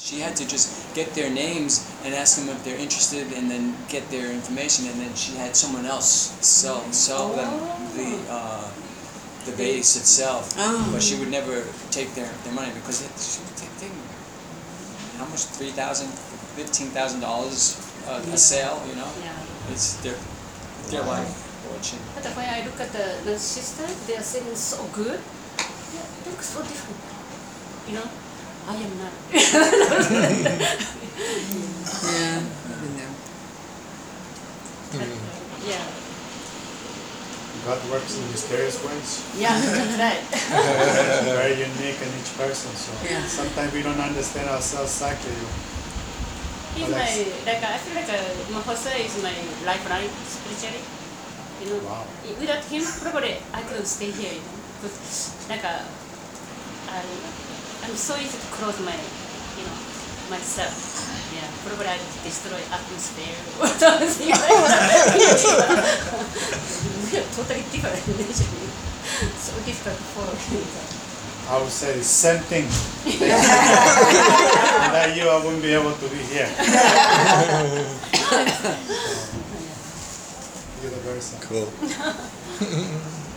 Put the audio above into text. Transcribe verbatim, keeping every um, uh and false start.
She had to just get their names and ask them if they're interested, and then get their information, and then she had someone else sell sell them the uh, the vase itself. Oh. But she would never take their, their money because it, she would take, take how much three thousand, fifteen thousand dollars a sale. You know, Yeah. it's their their Wow. life fortune. But when I look at the, the sister, they are selling so good. Yeah, it looks so different. You know, I am not. Yeah, I've been there. Yeah, God works in mysterious ways. yeah, that's right. Very unique in each person. So Yeah. sometimes we don't understand ourselves exactly. He's Oh, my, that's- like, I feel like uh, my Jose is my lifeline spiritually. You know, Wow. without him, probably I couldn't stay here. You know, because like uh, I'm, I'm so easy to close my, you know, myself. Yeah, probably I destroy atmosphere or something like that. We are totally different naturally. So difficult to follow him. I would say the same thing. Without you, I wouldn't be able to be here. You're the very same. Cool.